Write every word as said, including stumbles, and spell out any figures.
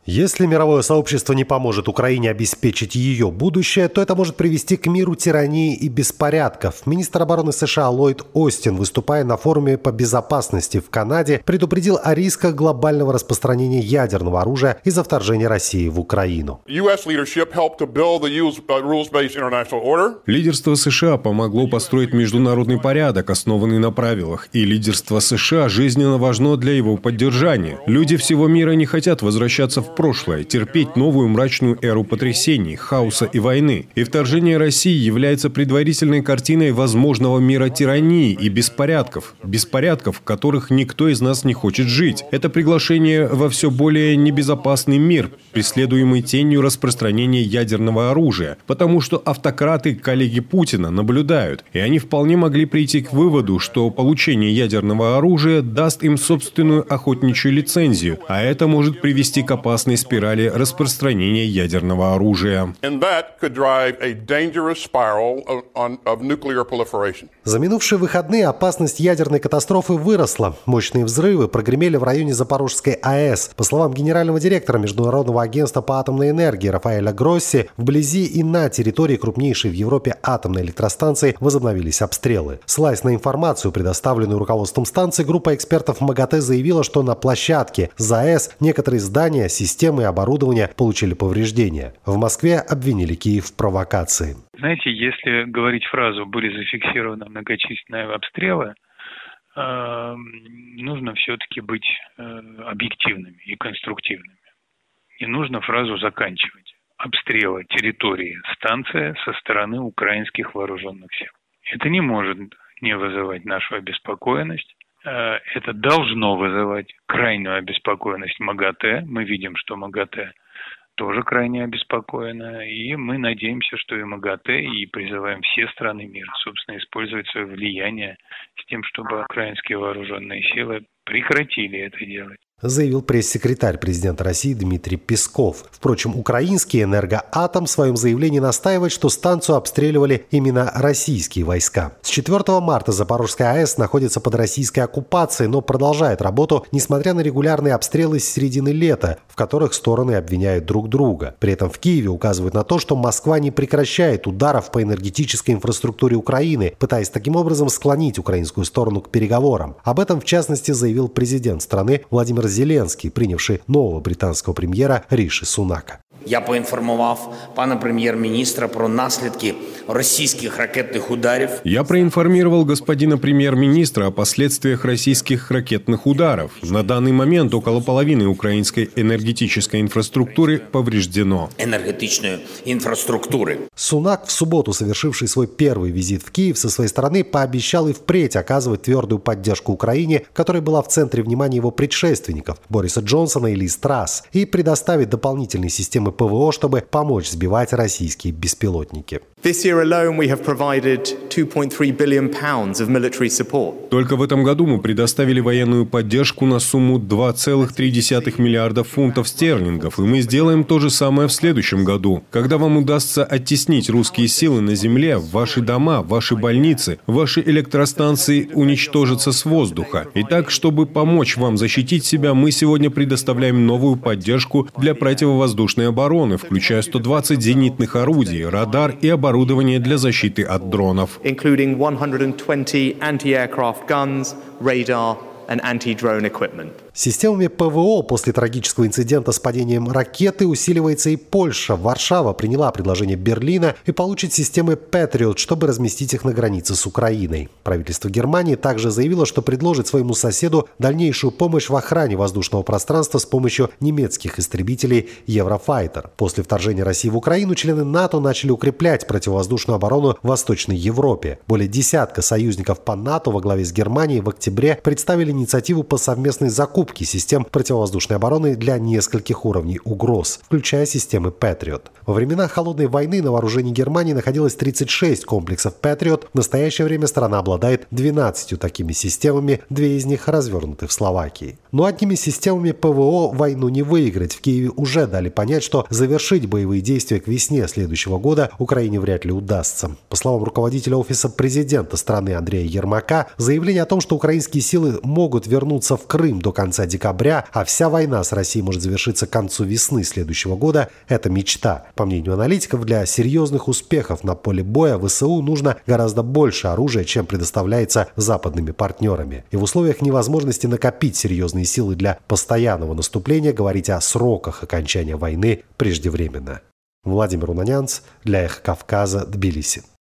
Если мировое сообщество не поможет Украине обеспечить ее будущее, то это может привести к миру тирании и беспорядков. Министр обороны США Ллойд Остин, выступая на форуме по безопасности в Канаде, предупредил о рисках глобального распространения ядерного оружия из-за вторжения России в Украину. Лидерство США помогло построить международный порядок, основанный на правилах, и лидерство США жизненно важно для его поддержания. Люди всего мира не хотят возвращаться в прошлое, терпеть новую мрачную эру потрясений, хаоса и войны. И вторжение России является предварительной картиной возможного мира тирании и беспорядков. Беспорядков, в которых никто из нас не хочет жить. Это приглашение во все более небезопасный мир, преследуемый тенью распространения ядерного оружия. Потому что автократы, коллеги Путина, наблюдают. И они вполне могли прийти к выводу, что получение ядерного оружия даст им собственную охотничью лицензию. А это может привести к опасности спирали распространения ядерного оружия. За минувшие выходные опасность ядерной катастрофы выросла. Мощные взрывы прогремели в районе Запорожской АЭС. По словам генерального директора Международного агентства по атомной энергии Рафаэля Гросси, вблизи и на территории крупнейшей в Европе атомной электростанции возобновились обстрелы. Ссылаясь на информацию, предоставленную руководством станции, группа экспертов МАГАТЭ заявила, что на площадке ЗАЭС некоторые здания, системы и оборудования получили повреждения. В Москве обвинили Киев в провокации. Знаете, если говорить фразу «были зафиксированы многочисленные обстрелы», э, нужно все-таки быть э, объективными и конструктивными. И нужно фразу заканчивать. Обстрелы территории станции со стороны украинских вооруженных сил. Это не может не вызывать нашу обеспокоенность. Это должно вызывать крайнюю обеспокоенность МАГАТЭ. Мы видим, что МАГАТЭ тоже крайне обеспокоена. И мы надеемся, что и МАГАТЭ, и призываем все страны мира, собственно, использовать свое влияние с тем, чтобы украинские вооруженные силы прекратили это делать, заявил пресс-секретарь президента России Дмитрий Песков. Впрочем, украинский «Энергоатом» в своем заявлении настаивает, что станцию обстреливали именно российские войска. С четвёртого марта Запорожская АЭС находится под российской оккупацией, но продолжает работу, несмотря на регулярные обстрелы с середины лета, в которых стороны обвиняют друг друга. При этом в Киеве указывают на то, что Москва не прекращает ударов по энергетической инфраструктуре Украины, пытаясь таким образом склонить украинскую сторону к переговорам. Об этом, в частности, заявил президент страны Владимир Зеленский, принявший нового британского прем'єра Ріші Сунака. Я поінформував пана прем'єр-міністра про наслідки российских ракетных ударов. Я проинформировал господина премьер-министра о последствиях российских ракетных ударов. На данный момент около половины украинской энергетической инфраструктуры повреждено. Энергетичной инфраструктуры. Сунак, в субботу совершивший свой первый визит в Киев, со своей стороны пообещал и впредь оказывать твердую поддержку Украине, которая была в центре внимания его предшественников Бориса Джонсона и Лиз Трасс, и предоставить дополнительные системы ПВО, чтобы помочь сбивать российские беспилотники. Только в этом году мы предоставили военную поддержку на сумму два целых три десятых миллиарда фунтов стерлингов, и мы сделаем то же самое в следующем году. Когда вам удастся оттеснить русские силы на земле, ваши дома, ваши больницы, ваши электростанции уничтожатся с воздуха. Итак, чтобы помочь вам защитить себя, мы сегодня предоставляем новую поддержку для противовоздушной обороны, включая сто двадцать зенитных орудий, радар и оборудование оборудование для защиты от дронов. Including one hundred twenty anti-aircraft guns, radar and anti-drone equipment. Системами ПВО после трагического инцидента с падением ракеты усиливается и Польша. Варшава приняла предложение Берлина и получит системы Patriot, чтобы разместить их на границе с Украиной. Правительство Германии также заявило, что предложит своему соседу дальнейшую помощь в охране воздушного пространства с помощью немецких истребителей Eurofighter. После вторжения России в Украину члены НАТО начали укреплять противовоздушную оборону в Восточной Европе. Более десятка союзников по НАТО во главе с Германией в октябре представили инициативу по совместной закупке систем противовоздушной обороны для нескольких уровней угроз, включая системы Patriot. Во времена Холодной войны на вооружении Германии находилось тридцать шесть комплексов Patriot. В настоящее время страна обладает двенадцатью такими системами, две из них развернуты в Словакии. Но одними системами ПВО войну не выиграть. В Киеве уже дали понять, что завершить боевые действия к весне следующего года Украине вряд ли удастся. По словам руководителя офиса президента страны Андрея Ермака, заявление о том, что украинские силы могут вернуться в Крым до конца конца декабря, а вся война с Россией может завершиться к концу весны следующего года – это мечта. По мнению аналитиков, для серьезных успехов на поле боя ВСУ нужно гораздо больше оружия, чем предоставляется западными партнерами. И в условиях невозможности накопить серьезные силы для постоянного наступления говорить о сроках окончания войны преждевременно. Владимир Унанянц для «Эхо Кавказа», Тбилиси.